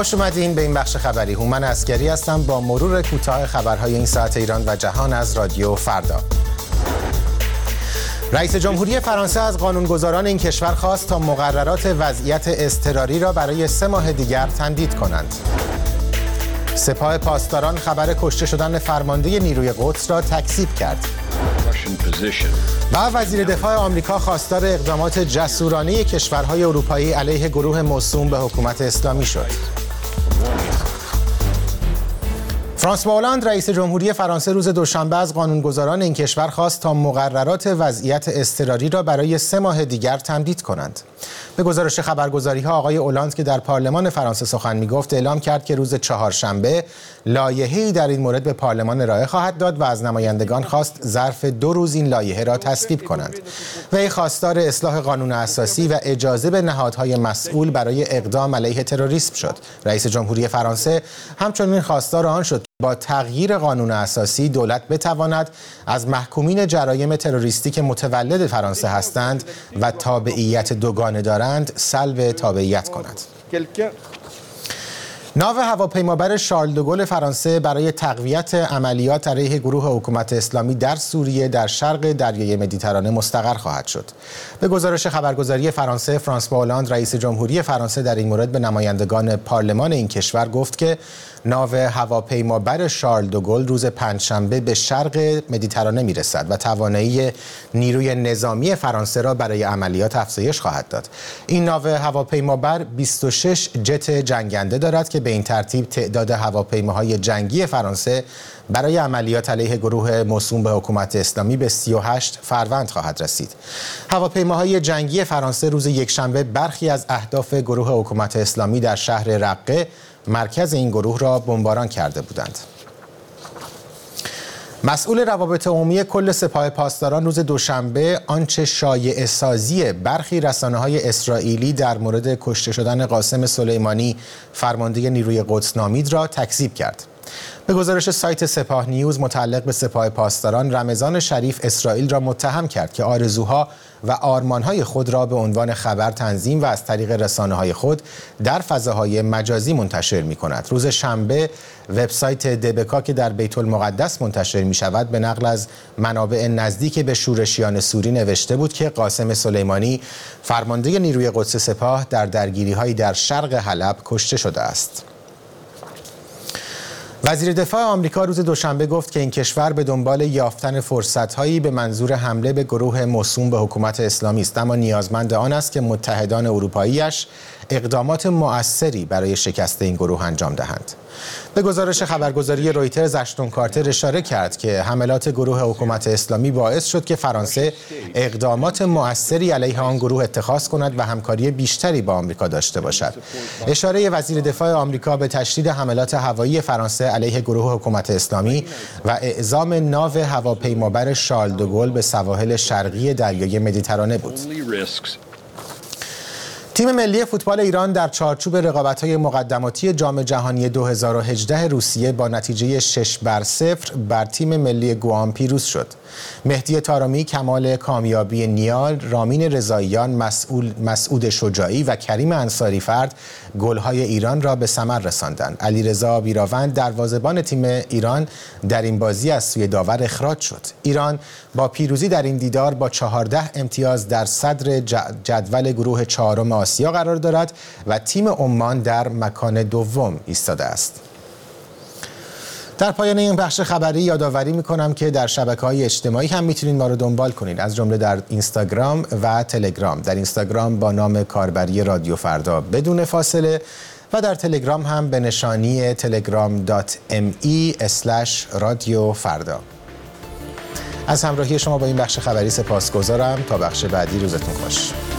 خوش اومدین به این بخش خبری. هومن عسکری هستم با مرور کوتاه خبرهای این ساعت ایران و جهان از رادیو فردا. رئیس جمهوری فرانسه از قانونگذاران این کشور خواست تا مقررات وضعیت اضطراری را برای 3 ماه دیگر تمدید کنند. سپاه پاسداران خبر کشته شدن فرمانده نیروی قدس را تکذیب کرد. و وزیر دفاع آمریکا خواستار اقدامات جسورانه کشورهای اروپایی علیه گروه موسوم به حکومت اسلامی شد. فرانسوا هولند رئیس جمهوری فرانسه روز دوشنبه از قانونگذاران این کشور خواست تا مقررات وضعیت اضطراری را برای 3 ماه دیگر تمدید کنند. به گزارش خبرگزاری‌ها آقای هولند که در پارلمان فرانسه سخن می‌گفت اعلام کرد که روز چهارشنبه لایحه‌ای در این مورد به پارلمان ارائه خواهد داد و از نمایندگان خواست ظرف 2 روز این لایحه را تصویب کنند. وی خواستار اصلاح قانون اساسی و اجازه به نهادهای مسئول برای اقدام علیه تروریسم شد. رئیس جمهوری فرانسه همچنین خواستار آن شد با تغییر قانون اساسی دولت بتواند از محکومین جرایم تروریستی که متولد فرانسه هستند و تابعیت دوگانه دارند سلب تابعیت کند. ناو هواپیمابر شارل دوگل فرانسه برای تقویت عملیات علیه گروه حکومت اسلامی در سوریه در شرق دریای مدیترانه مستقر خواهد شد. به گزارش خبرگزاری فرانسه، فرانسوا هولند رئیس جمهوری فرانسه در این مورد به نمایندگان پارلمان این کشور گفت که ناو هواپیمابر شارل دوگل روز پنجشنبه به شرق مدیترانه میرسد و توانایی نیروی نظامی فرانسه را برای عملیات افزایش خواهد داد. این ناو هواپیمابر 26 جت جنگنده دارد که به این ترتیب تعداد هواپیماهای جنگی فرانسه برای عملیات علیه گروه موسوم به حکومت اسلامی به 38 فروند خواهد رسید. هواپیماهای جنگی فرانسه روز یکشنبه برخی از اهداف گروه حکومت اسلامی در شهر رقه مرکز این گروه را بمباران کرده بودند. مسئول روابط عمومی کل سپاه پاسداران روز دوشنبه آنچه شایعه سازی برخی رسانه‌های اسرائیلی در مورد کشته شدن قاسم سلیمانی فرمانده نیروی قدس نامید را تکذیب کرد. به گزارش سایت سپاه نیوز متعلق به سپاه پاسداران، رمضان شریف اسرائیل را متهم کرد که آرزوها و آرمانهای خود را به عنوان خبر تنظیم و از طریق رسانه‌های خود در فضاهای مجازی منتشر می‌کند. روز شنبه وبسایت دبکا که در بیت المقدس منتشر می‌شود به نقل از منابع نزدیک به شورشیان سوری نوشته بود که قاسم سلیمانی فرمانده نیروی قدس سپاه در درگیری‌هایی در شرق حلب کشته شده است. وزیر دفاع آمریکا روز دوشنبه گفت که این کشور به دنبال یافتن فرصت‌هایی به منظور حمله به گروه موسوم به حکومت اسلامی است، اما نیازمند آن است که متحدان اروپایی‌اش اقدامات مؤثری برای شکست این گروه انجام دهند. به گزارش خبرگزاری رویترز، اشتون کارتر اشاره کرد که حملات گروه حکومت اسلامی باعث شد که فرانسه اقدامات مؤثری علیه آن گروه اتخاذ کند و همکاری بیشتری با آمریکا داشته باشد. اشاره وزیر دفاع آمریکا به تشدید حملات هوایی فرانسه علیه گروه حکومت اسلامی و اعزام ناو هواپیمابر شارل دوگل به سواحل شرقی دریای مدیترانه بود. تیم ملی فوتبال ایران در چارچوب رقابت‌های مقدماتی جام جهانی 2018 روسیه با نتیجه 6-0 بر تیم ملی گوام پیروز شد. مهدی طارمی، کمال کامیابی نیال، رامین رضاییان، مسعود شجاعی و کریم انصاری فرد گل‌های ایران را به ثمر رساندند. علیرضا بیراوند دروازه‌بان تیم ایران در این بازی از سوی داور اخراج شد. ایران با پیروزی در این دیدار با 14 امتیاز در صدر جدول گروه 4 آسیا قرار دارد و تیم عمان در مکان دوم ایستاده است. در پایان این بخش خبری یادآوری می‌کنم که در شبکه‌های اجتماعی هم می‌تونید ما رو دنبال کنید، از جمله در اینستاگرام و تلگرام. در اینستاگرام با نام کاربری رادیو فردا بدون فاصله و در تلگرام هم به نشانی telegram.me/رادیو فردا. از همراهی شما با این بخش خبری سپاسگزارم. تا بخش بعدی روزتون خوش.